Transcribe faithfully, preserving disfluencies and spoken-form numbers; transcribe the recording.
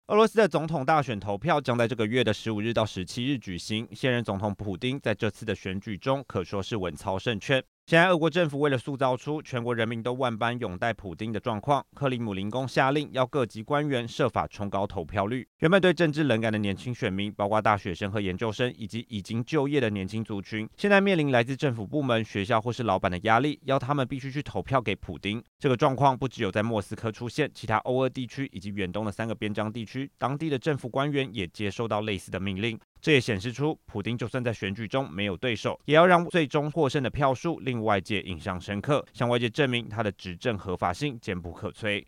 俄罗斯的总统大选投票将在这个月的十五日到十七日举行。现任总统普丁在这次的选举中可说是稳操胜券。现在，俄国政府为了塑造出全国人民都万般拥戴普丁的状况，克里姆林宫下令要各级官员设法冲高投票率。原本对政治冷感的年轻选民，包括大学生和研究生，以及已经就业的年轻族群，现在面临来自政府部门、学校或是老板的压力，要他们必须去投票给普丁。这个状况不只有在莫斯科出现，其他欧俄地区以及远东的三个边疆地区，当地的政府官员也接收到类似的命令。这也显示出，普丁就算在选举中没有对手，也要让最终获胜的票数令外界印象深刻，向外界证明他的执政合法性坚不可摧。